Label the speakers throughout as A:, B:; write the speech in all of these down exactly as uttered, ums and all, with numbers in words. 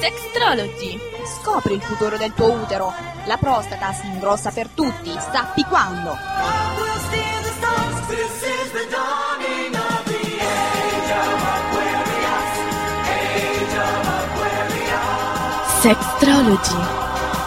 A: Sextrology.
B: Scopri il futuro del tuo utero. La prostata si ingrossa per tutti, sappi quando.
A: Sextrology.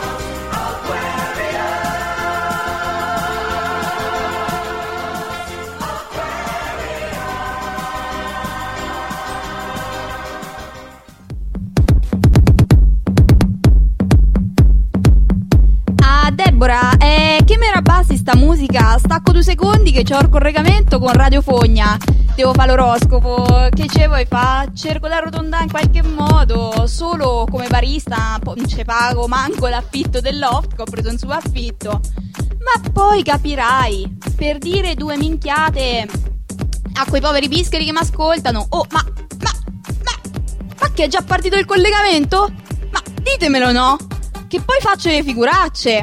B: Deborah, eh, che me rabbassi sta musica? Stacco due secondi che c'ho il collegamento con Radio Fogna. Devo fare l'oroscopo. Che ce vuoi fa? Cerco di arrotondare in qualche modo. Solo come barista non ci pago manco l'affitto del loft che ho preso in subaffitto. Ma poi capirai, per dire due minchiate a quei poveri bischeri che mi ascoltano. Oh, ma, ma, ma, ma che è già partito il collegamento? Ma ditemelo, no? Che poi faccio le figuracce.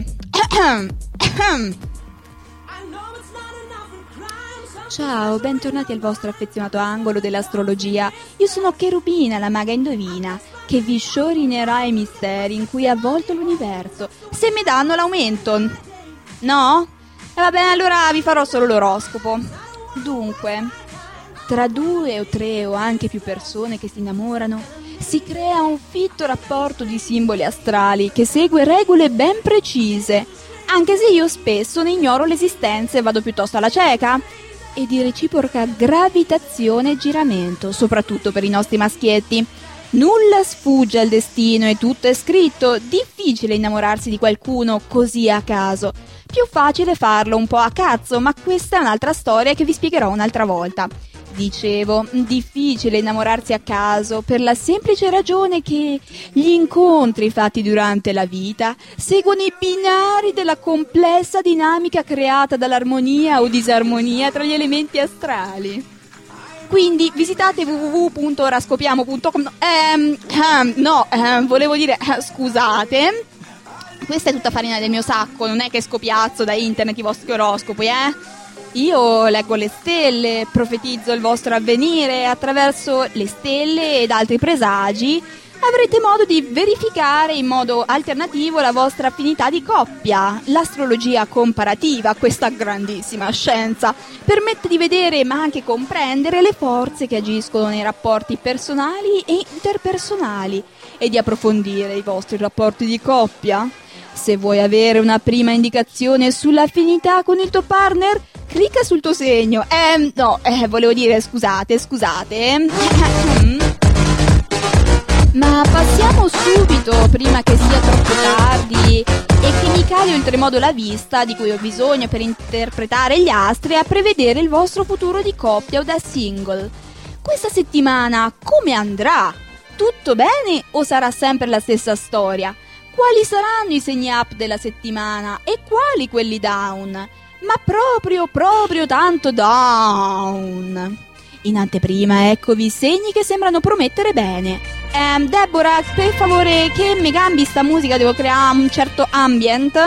B: Ciao, bentornati al vostro affezionato angolo dell'astrologia. Io sono Cherubina, la maga indovina, che vi sciorinerà i misteri in cui è avvolto l'universo, se mi danno l'aumento. No? E va bene, allora vi farò solo l'oroscopo. Dunque, tra due o tre o anche più persone che si innamorano, si crea un fitto rapporto di simboli astrali che segue regole ben precise, anche se io spesso ne ignoro l'esistenza e vado piuttosto alla cieca, e di reciproca gravitazione e giramento, soprattutto per i nostri maschietti. Nulla sfugge al destino e tutto è scritto. Difficile innamorarsi di qualcuno così a caso, più facile farlo un po' a cazzo, ma questa è un'altra storia che vi spiegherò un'altra volta. Dicevo, difficile innamorarsi a caso per la semplice ragione che gli incontri fatti durante la vita seguono i binari della complessa dinamica creata dall'armonia o disarmonia tra gli elementi astrali. Quindi visitate w w w punto orascopiamo punto com. ehm, ehm, no, ehm, volevo dire, eh, scusate, questa è tutta farina del mio sacco, non è che scopiazzo da internet i vostri oroscopi, eh? Io leggo le stelle, profetizzo il vostro avvenire e attraverso le stelle ed altri presagi avrete modo di verificare in modo alternativo la vostra affinità di coppia. L'astrologia comparativa, questa grandissima scienza, permette di vedere ma anche comprendere le forze che agiscono nei rapporti personali e interpersonali e di approfondire i vostri rapporti di coppia. Se vuoi avere una prima indicazione sull'affinità con il tuo partner, clicca sul tuo segno. Eh, no, eh, volevo dire, scusate, scusate. Ma passiamo subito, prima che sia troppo tardi e che mi cali oltremodo la vista di cui ho bisogno per interpretare gli astri e a prevedere il vostro futuro di coppia o da single. Questa settimana come andrà? Tutto bene o sarà sempre la stessa storia? Quali saranno i segni up della settimana e quali quelli down? Ma proprio, proprio tanto down. In anteprima eccovi i segni che sembrano promettere bene. Ehm, Deborah, per favore, che mi cambi sta musica, devo creare un certo ambient.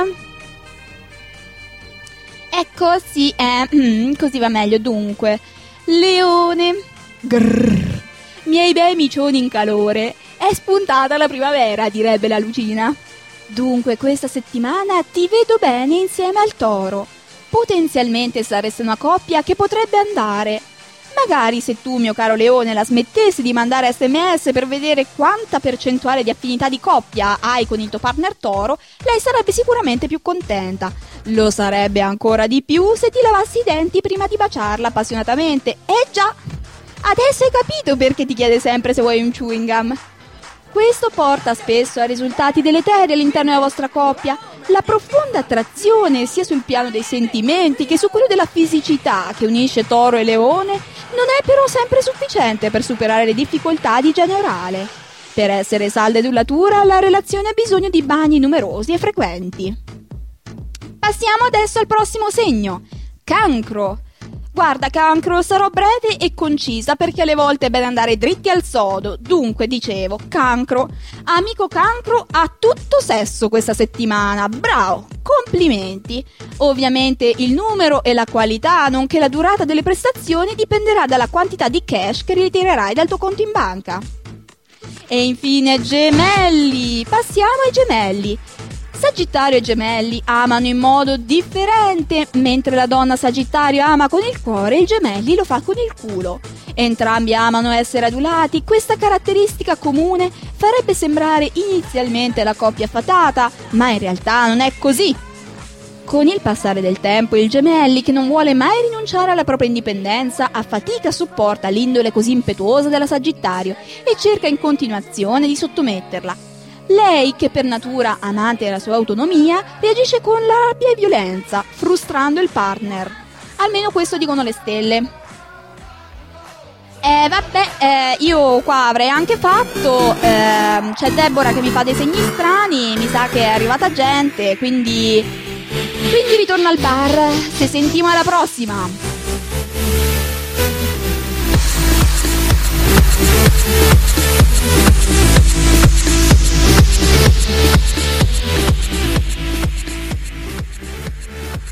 B: Ecco, sì, eh, così va meglio. Dunque, Leone, grrr, miei bei micioni in calore, è spuntata la primavera, direbbe la Lucina. Dunque, questa settimana ti vedo bene insieme al Toro. Potenzialmente sareste una coppia che potrebbe andare. Magari se tu, mio caro Leone, la smettessi di mandare sms per vedere quanta percentuale di affinità di coppia hai con il tuo partner Toro, lei sarebbe sicuramente più contenta. Lo sarebbe ancora di più se ti lavassi i denti prima di baciarla appassionatamente. Eh già! Adesso hai capito perché ti chiede sempre se vuoi un chewing gum. Questo porta spesso a risultati deleteri all'interno della vostra coppia. La profonda attrazione, sia sul piano dei sentimenti che su quello della fisicità che unisce Toro e Leone, non è però sempre sufficiente per superare le difficoltà di genere orale. Per essere salda e duratura, la relazione ha bisogno di bagni numerosi e frequenti. Passiamo adesso al prossimo segno, Cancro. Guarda Cancro, sarò breve e concisa perché alle volte è bene andare dritti al sodo. Dunque, dicevo, Cancro, amico Cancro ha tutto sesso questa settimana. Bravo, complimenti. Ovviamente il numero e la qualità, nonché la durata delle prestazioni dipenderà dalla quantità di cash che ritirerai dal tuo conto in banca. E infine Gemelli. Passiamo ai Gemelli. Sagittario e Gemelli amano in modo differente. Mentre la donna Sagittario ama con il cuore, il Gemelli lo fa con il culo. Entrambi amano essere adulati. Questa caratteristica comune farebbe sembrare inizialmente la coppia fatata, ma in realtà non è così. Con il passare del tempo, il Gemelli, che non vuole mai rinunciare alla propria indipendenza, a fatica sopporta l'indole così impetuosa della Sagittario e cerca in continuazione di sottometterla. Lei, che per natura amante della sua autonomia, reagisce con rabbia e violenza, frustrando il partner. Almeno questo dicono le stelle. Eh vabbè, eh, io qua avrei anche fatto, eh, c'è Deborah che mi fa dei segni strani, mi sa che è arrivata gente, quindi, quindi ritorno al bar, ci sentiamo alla prossima!